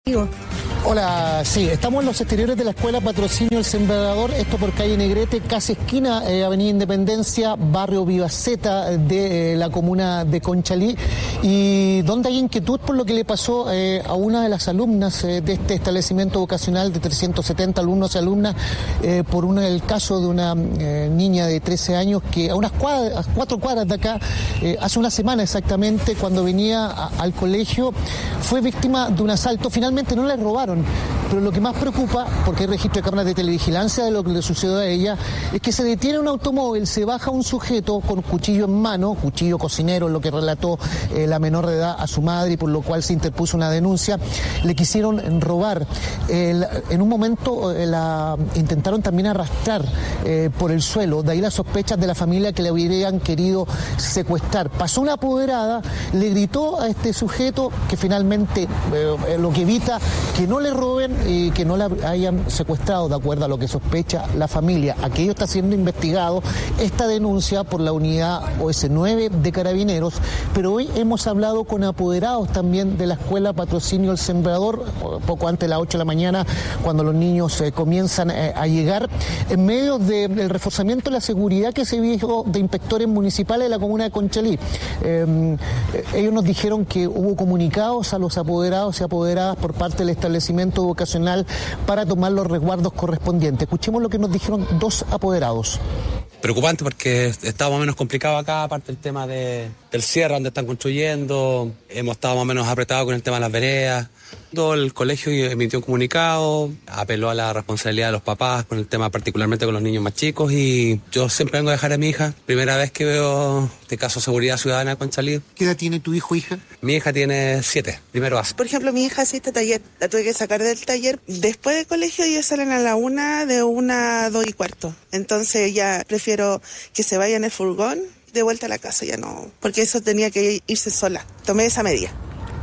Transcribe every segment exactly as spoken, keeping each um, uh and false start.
Hola, sí, estamos en los exteriores de la escuela Patrocinio El Sembrador, esto por calle Negrete, casi esquina, eh, Avenida Independencia, barrio Vivaceta de eh, la comuna de Conchalí, y donde hay inquietud por lo que le pasó eh, a una de las alumnas eh, de este establecimiento vocacional de trescientos setenta alumnos y alumnas, eh, por un, el caso de una eh, niña de trece años que a unas cuadras, a cuatro cuadras de acá, eh, hace una semana exactamente, cuando venía a, al colegio, fue víctima de un asalto. Finalmente no le robaron. Pero lo que más preocupa, porque hay registro de cámaras de televigilancia de lo que le sucedió a ella, es que se detiene un automóvil, se baja un sujeto con cuchillo en mano, cuchillo cocinero, lo que relató eh, la menor de edad a su madre, y por lo cual se interpuso una denuncia. Le quisieron robar. Eh, en un momento eh, la intentaron también arrastrar eh, por el suelo, de ahí las sospechas de la familia que le habrían querido secuestrar. Pasó una apoderada, le gritó a este sujeto que finalmente eh, lo que evita que no le roben y que no la hayan secuestrado, de acuerdo a lo que sospecha la familia. Aquello está siendo investigado, esta denuncia, por la unidad O S nueve de Carabineros, pero hoy hemos hablado con apoderados también de la escuela Patrocinio El Sembrador, poco antes de las ocho de la mañana, cuando los niños eh, comienzan eh, a llegar, en medio del de reforzamiento de la seguridad que se vio de inspectores municipales de la comuna de Conchalí. Eh, ellos nos dijeron que hubo comunicados a los apoderados y apoderadas por parte del establecimiento vocacional para tomar los resguardos correspondientes. Escuchemos lo que nos dijeron dos apoderados. Preocupante porque está más o menos complicado acá, aparte del tema de, del cierre donde están construyendo, hemos estado más o menos apretados con el tema de las veredas. El colegio emitió un comunicado, apeló a la responsabilidad de los papás con el tema particularmente con los niños más chicos, y yo siempre vengo a dejar a mi hija, primera vez que veo este caso de seguridad ciudadana de Conchalí. ¿Qué edad tiene tu hijo o hija? Mi hija tiene siete, primero base. Por ejemplo, mi hija asiste a taller, la tuve que sacar del taller. Después del colegio ellos salen a la una, de una a dos y cuarto. Entonces ya prefiero que se vaya en el furgón de vuelta a la casa, ya no, porque eso tenía que irse sola. Tomé esa medida.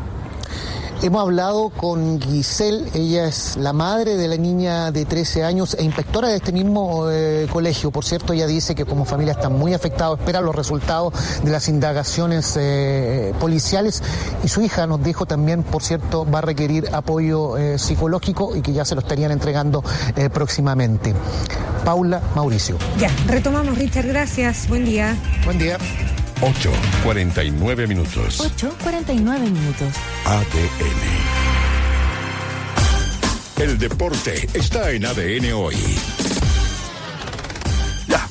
Hemos hablado con Giselle, ella es la madre de la niña de trece años e inspectora de este mismo eh, colegio. Por cierto, ella dice que como familia están muy afectados, espera los resultados de las indagaciones eh, policiales, y su hija nos dijo también, por cierto, va a requerir apoyo eh, psicológico y que ya se lo estarían entregando eh, próximamente. Paula, Mauricio. Ya, retomamos, Richard, gracias, buen día. Buen día. ocho cuarenta y nueve minutos. ocho cuarenta y nueve minutos. A D N. El deporte está en A D N hoy.